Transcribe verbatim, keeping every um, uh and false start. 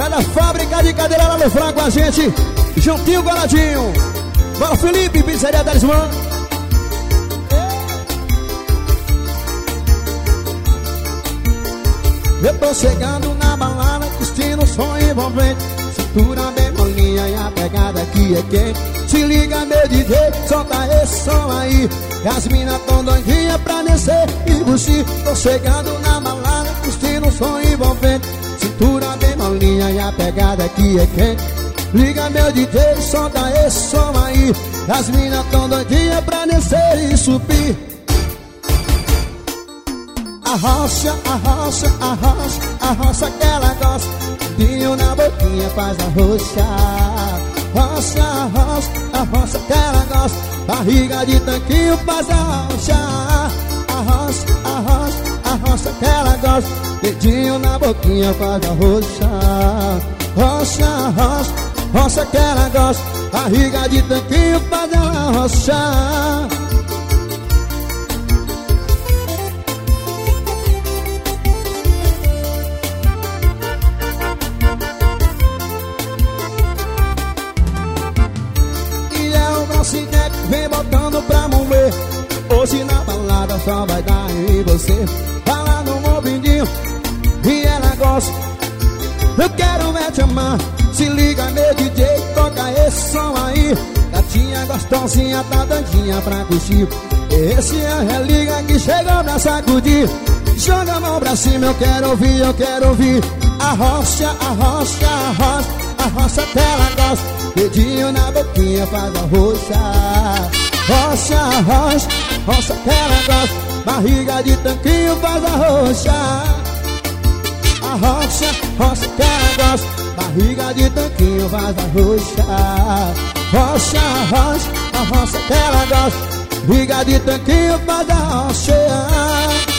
da fábrica de cadeira lá no Franco com a gente, juntinho, coladinho. Bora, Felipe, pizzaria Talismã. Eu tô chegando na balada, vestindo som envolvente, cintura bem molinha e a pegada aqui é quente. Se liga meu D J, solta esse som aí, e as minas tão doidinhas pra descer e buchir. Tô chegando na balada, vestindo som envolvente, cintura bem molinha e a pegada aqui é quente. Liga meu D J, solta esse som aí, e as minas tão doidinhas pra descer e subir. Arrocha, arrocha, arrocha, arrocha que ela gosta, vinho na boquinha faz arrochar. Arrocha, arrocha, arrocha que ela gosta, barriga de tanquinho faz arrochar. Arrocha, arrocha, arrocha que ela gosta, dedinho na boquinha faz arrochar. Arrocha, arrocha, arrocha que ela gosta, barriga de tanquinho faz ela arrochar. Vem botando pra mover, hoje na balada só vai dar em você. Vai lá no movidinho e ela gosta, eu quero ver te amar. Se liga meu D J, toca esse som aí, gatinha gostosinha tá dandinha pra curtir. Esse é o Religa que chegou pra sacudir. Joga a mão pra cima, eu quero ouvir, eu quero ouvir. Arrocha, arrocha, arrocha, arrocha que ela gosta, dedinho na boquinha faz arrochar. Rocha, rocha, rocha que ela gosta, barriga de tanquinho faz arrochar. Arrocha, rocha que ela gosta, barriga de tanquinho faz arrochar. Rocha, rocha, rocha que ela gosta, barriga de tanquinho faz arrochar.